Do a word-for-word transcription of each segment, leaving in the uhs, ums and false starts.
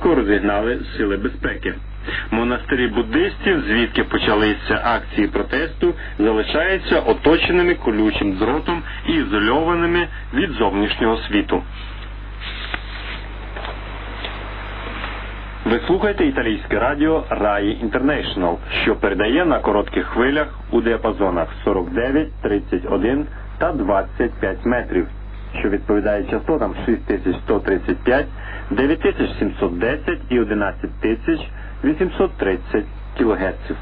швидко розігнали сили безпеки. Монастирі буддистів, звідки почалися акції протесту, залишаються оточеними колючим дротом і ізольованими від зовнішнього світу. Ви слухаєте італійське радіо Раї Інтернешнл, що передає на коротких хвилях у діапазонах сорок дев'ять, тридцять один та двадцять п'ять метрів, що відповідає частотам шість тисяч сто тридцять п'ять, дев'ять тисяч сімсот десять і одинадцять тисяч вісімсот тридцять кілогерців.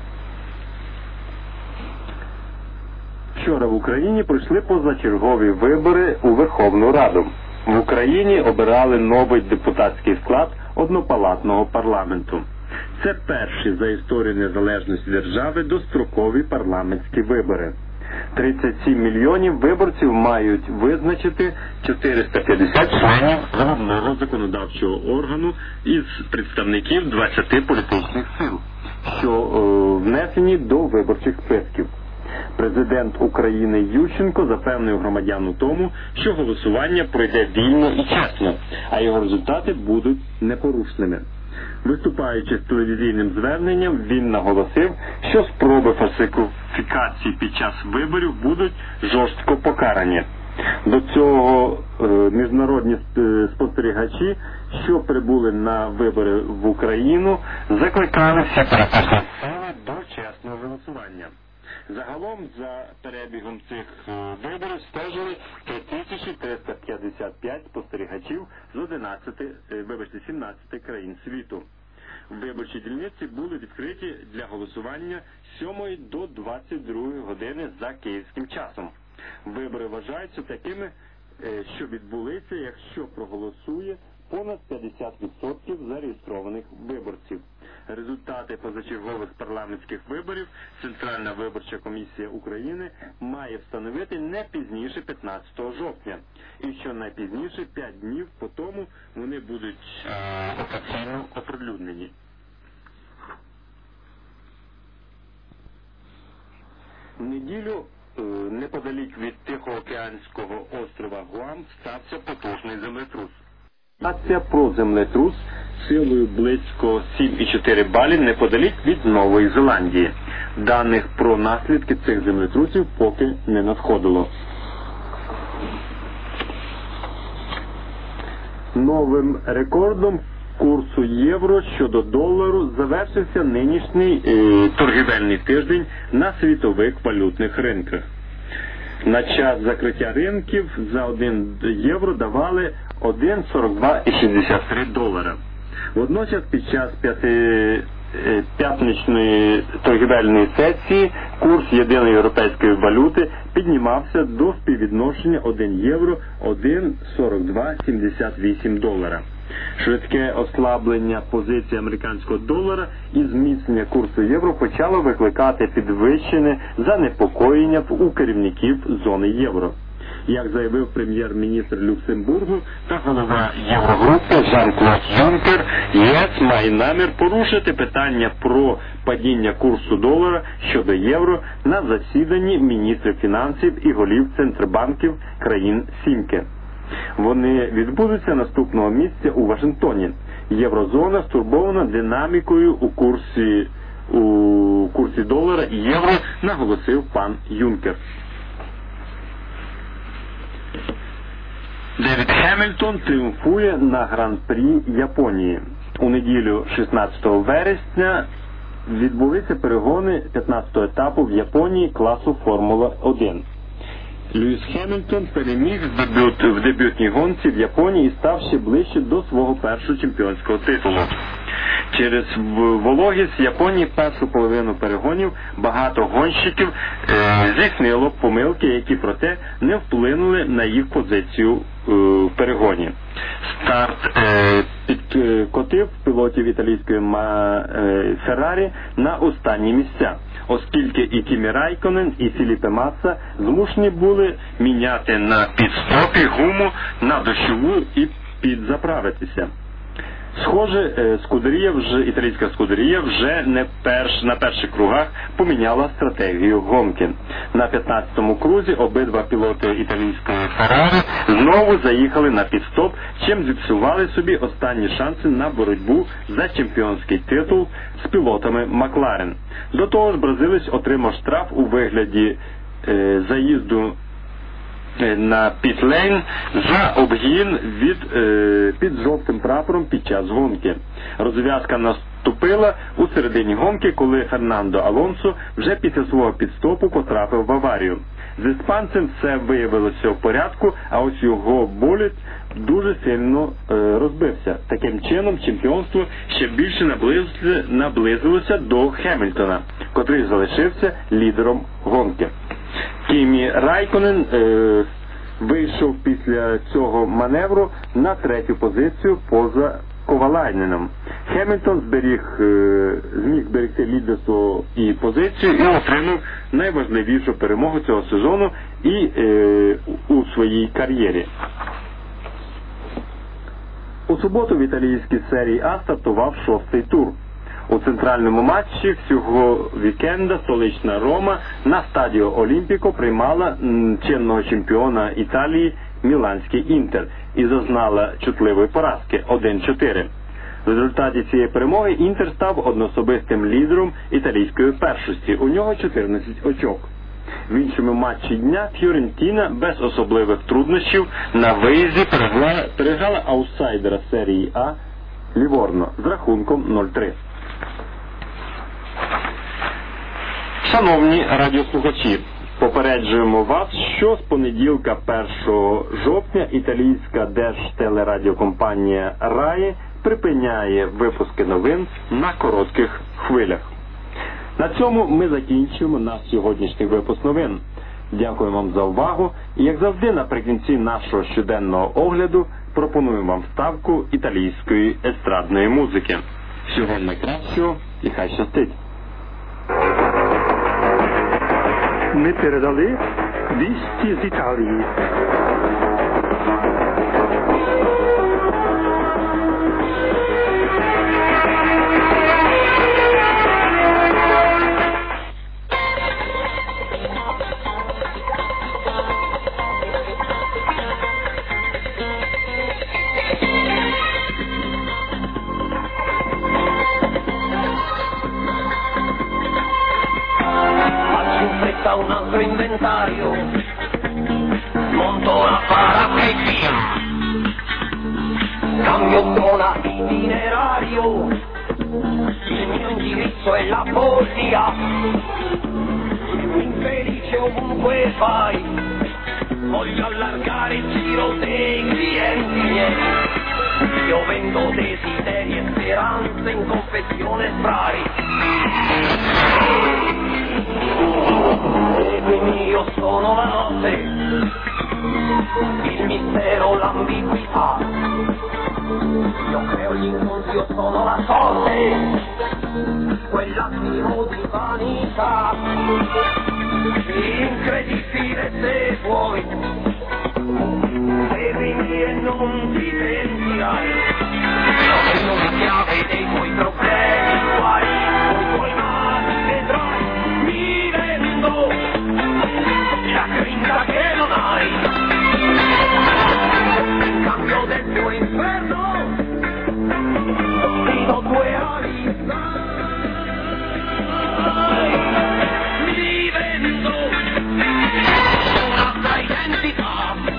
Вчора в Україні пройшли позачергові вибори у Верховну Раду. В Україні обирали новий депутатський склад однопалатного парламенту. Це перші за історію незалежності держави дострокові парламентські вибори. тридцять сім мільйонів виборців мають визначити чотириста п'ятдесят членів головного законодавчого органу із представників двадцяти політичних сил, що е, внесені до виборчих списків. Президент України Ющенко запевнив громадян у тому, що голосування пройде вільно і чесно, а його результати будуть непорушними. Виступаючи з телевізійним зверненням, він наголосив, що спроби фальсифікації під час виборів будуть жорстко покарані. До цього е, міжнародні спостерігачі, що прибули на вибори в Україну, закликали всі політичні сили до чесного голосування. Загалом за перебігом цих виборів стежили три тисячі триста п'ятдесят п'ять спостерігачів з одинадцяти, вибачте, сімнадцяти країн світу. Виборчі дільниці були відкриті для голосування з сьомої до двадцять другої години за київським часом. Вибори вважаються такими, що відбулися, якщо проголосує понад п'ятдесят відсотків зареєстрованих виборців. Результати позачергових парламентських виборів Центральна виборча комісія України має встановити не пізніше п'ятнадцятого жовтня. І що найпізніше п'ять днів по тому вони будуть е, офіційно оприлюднені. В неділю е, неподалік від Тихоокеанського острова Гуам стався потужний землетрус. Інформація про землетрус силою близько сім цілих чотири балів неподалік від Нової Зеландії. Даних про наслідки цих землетрусів поки не надходило. Новим рекордом курсу євро щодо долару завершився нинішній е, торгівельний тиждень на світових валютних ринках. На час закриття ринків за один євро давали один сорок два шістдесят три долара. Водночас під час п'яти, п'ятничної торгівельної сесії курс єдиної європейської валюти піднімався до співвідношення один євро один сорок два сімдесят вісім долара. Швидке ослаблення позиції американського долара і зміцнення курсу євро почало викликати підвищене занепокоєння у керівників зони євро. Як заявив прем'єр-міністр Люксембургу та голова Єврогрупи Жан-Клод Юнкер, ЄС має намір порушити питання про падіння курсу долара щодо євро на засіданні міністрів фінансів і голів центробанків країн Сімки. Вони відбудуться наступного місяця у Вашингтоні. Єврозона стурбована динамікою у курсі, у курсі долара і євро, наголосив пан Юнкер. Девід Хемільтон тріумфує на Гран-прі Японії. У неділю шістнадцятого вересня відбулися перегони п'ятнадцятого етапу в Японії класу Формула один. Льюіс Хемільтон переміг в, дебют, в дебютній гонці в Японії і став ще ближче до свого першого чемпіонського титулу. Через вологість Японії першу половину перегонів багато гонщиків е, здійснило помилки, які проте не вплинули на їх позицію е, в перегоні. Старт е, підкотив пілотів італійської е, Феррарі на останні місця, оскільки і Кімі Райконен, і Філіппе Масса змушені були міняти на підстопі гуму на дощову і підзаправитися. Схоже, Скудерія вже, італійська Скудерія вже не перш, на перших кругах поміняла стратегію гонки. На п'ятнадцятому крузі обидва пілоти італійської Феррарі знову заїхали на підстоп, чим зіпсували собі останні шанси на боротьбу за чемпіонський титул з пілотами Макларен. До того ж, бразилець отримав штраф у вигляді е, заїзду на пітлейн за обгін від, е, під жовтим прапором під час гонки. Розв'язка наступила у середині гонки, коли Фернандо Алонсо вже після свого підстопу потрапив в аварію. З іспанцем все виявилося в порядку, а ось його болід дуже сильно е, розбився. Таким чином, чемпіонство ще більше наблизилося, наблизилося до Хемільтона, котрий залишився лідером гонки. Кімі Райконен е, вийшов після цього маневру на третю позицію поза Ковалайненом. Хемільтон зберіг, е, зміг зберегти лідерство і позицію і отримав найважливішу перемогу цього сезону і е, у своїй кар'єрі. У суботу в італійській серії А стартував шостий тур. У центральному матчі всього вікенда столична Рома на стадіо Олімпіко приймала чинного чемпіона Італії Міланський Інтер і зазнала чутливої поразки один чотири. В результаті цієї перемоги Інтер став одноособистим лідером італійської першості. У нього чотирнадцять очок. В іншому матчі дня Фіорентіна без особливих труднощів на виїзді переграла, переграла аутсайдера серії А Ліворно з рахунком нуль три. Шановні радіослухачі, попереджуємо вас, що з понеділка першого жовтня італійська держтелерадіокомпанія Раї припиняє випуски новин на коротких хвилях. На цьому ми закінчуємо наш сьогоднішній випуск новин. Дякую вам за увагу і, як завжди, наприкінці нашого щоденного огляду пропонуємо вам вставку італійської естрадної музики. Всього найкращого і хай щастить! Ми передали вісті з Італії. Un altro inventario, monto una baracca e via, cambio zona itinerario, il mio indirizzo è la follia, infelice ovunque vai, voglio allargare il giro dei clienti miei, io vendo desideri e speranze in confessione spray. Seguimi, io sono la notte, il mistero, l'ambiguità, io creo gli incontri, io sono la sorte, quell'attimo di vanità, incredibile se vuoi, seguimi e non ti pentirai, io sono la chiave dei tuoi problemi, guai, coi tuoi mali vedrai. La grinta che non hai, in cambio del tuo inferno ti do due ali, mi vendo un'altra identità,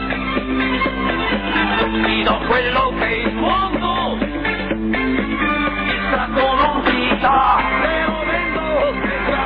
ti do quello che il mondo distratto non ti dà, te lo vendo senza.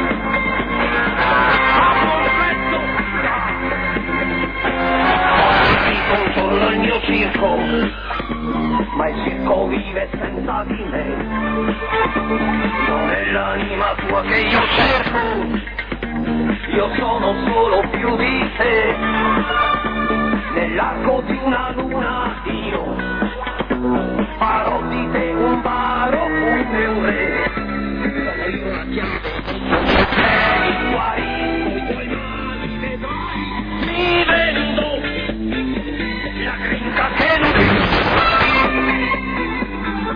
Controllo il mio circo, ma il circo vive senza di me, non è l'anima tua che io cerco, io sono solo più di te, nell'arco di una luna io farò di te un baro, un re, io la chiamo, i guai, i tuoi mali vedrai, mi vendo. La grinta che non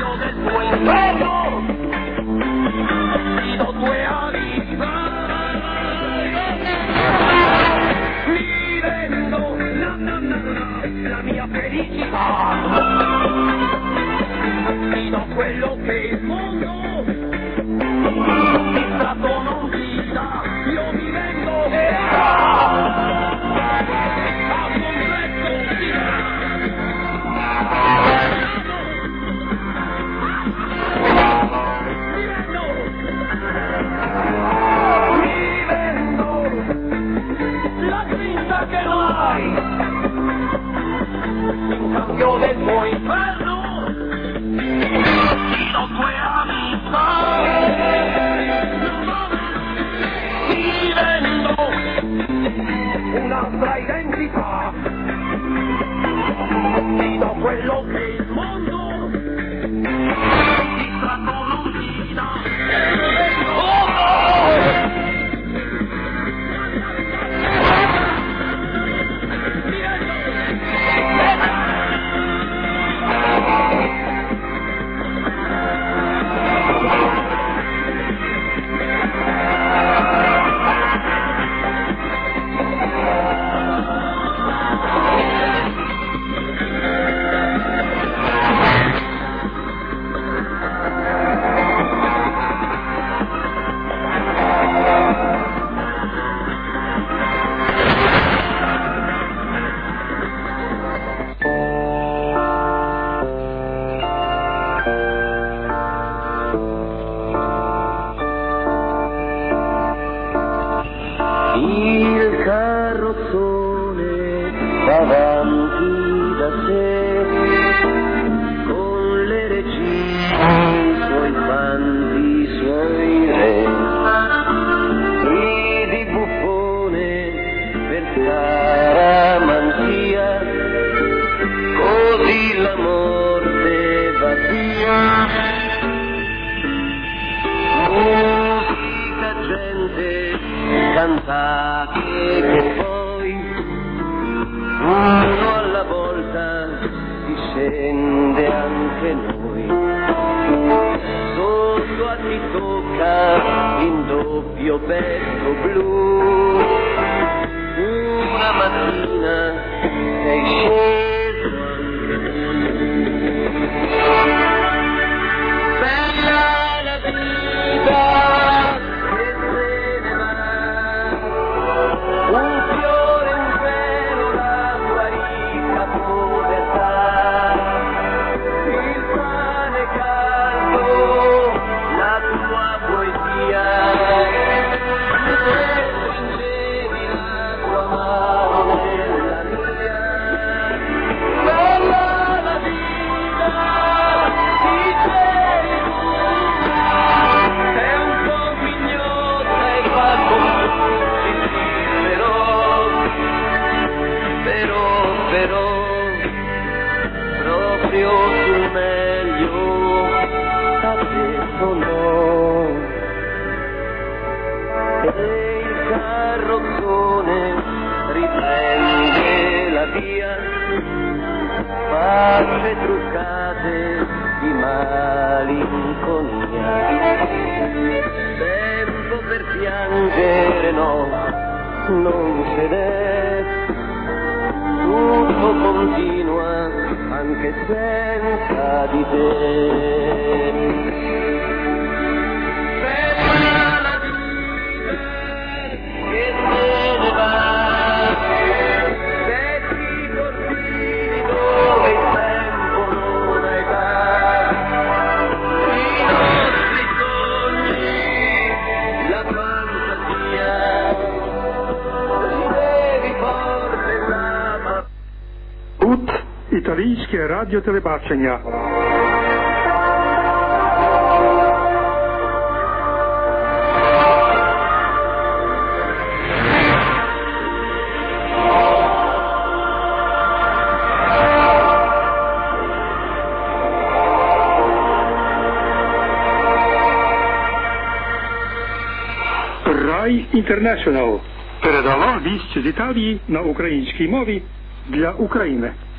cambio del tuo inferno ti do due ali, mi vendo na, na, na, na, la mia felicità, ti do quello che il mondo distratto non ti dà, io mi vendo e ah! Che non hai in cambio del tuo inferno ti do due amici, ti vendo un'altra identità, ti do quello che il mondo distratto non ti dà. Oh, oh! Il carrozzone va avanti da sé, con le regine, i suoi fanti, i suoi re, ridi buffone per scaramanzia, così la morte va via. Musica, gente, cantate che poi uno alla volta discende anche noi, sotto a chi tocca in doppio petto blu, una mattina sei sceso anche tu. Bella la vita sul meglio adesso no, e il carrozzone riprende la via, facce truccate di malinconia, tempo per piangere no, non ce n'è, tutto continua anche senza di te. Bella la vita che se ne va, vecchi cortili dove il tempo non ha età, i nostri sogni, la fantasia, ci devi forse la Ut Italijskie radio telebacenia. Rai International передавав вість з Італії на українській мові для України.